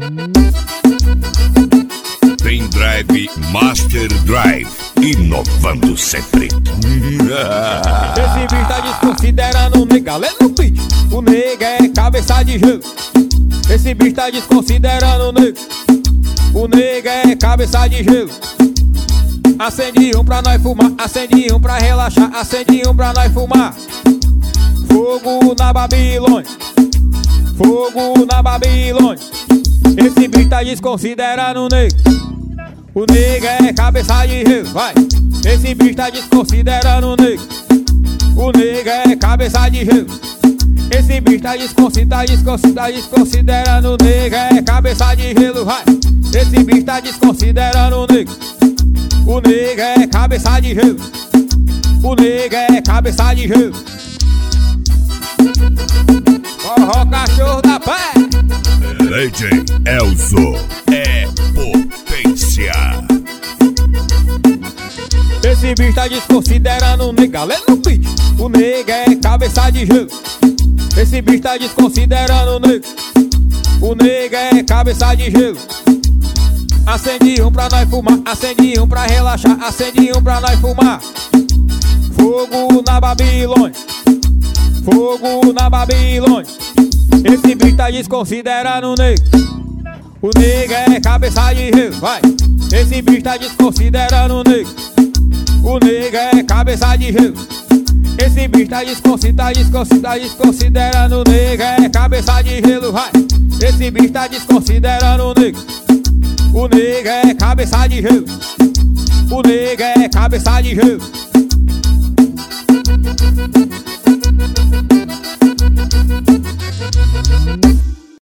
Pendrive Master Drive, inovando sempre. Esse bicho tá desconsiderando o nega, galera no beat. O nega é cabeça de gelo. Esse bicho tá desconsiderando o nega. O nega é cabeça de gelo. Acende um pra nós fumar, acende um pra relaxar, acende um pra nós fumar. Fogo na Babilônia, fogo na Babilônia. Esse bicho tá desconsiderando o nega. O nega é cabeça de gelo, vai. Esse bicho tá desconsiderando o nega. O nega é cabeça de gelo. Esse bicho tá desconsiderando o nega. É cabeça de gelo, vai. Esse bicho tá desconsiderando o nega. O nega é cabeça de gelo. O nega é cabeça de gelo. Forró cachorro da pé. Legend Elzo é potência. Esse bicho tá desconsiderando o nega, galera no beat. O nega é cabeça de gelo. Esse bicho tá desconsiderando o nega. O nega é cabeça de gelo. Acende um pra nós fumar, acende um pra relaxar, acende um pra nós fumar. Fogo na Babilônia, fogo na Babilônia. Esse bicho tá desconsiderando o nega. O nega é cabeça de gelo, vai. Esse bicho tá desconsiderando o nega. O nega é cabeça de gelo. Esse bicho tá desconsiderando o nega. É cabeça de gelo, vai. Esse bicho tá desconsiderando o nega. O nega é cabeça de gelo. O nega é cabeça de gelo.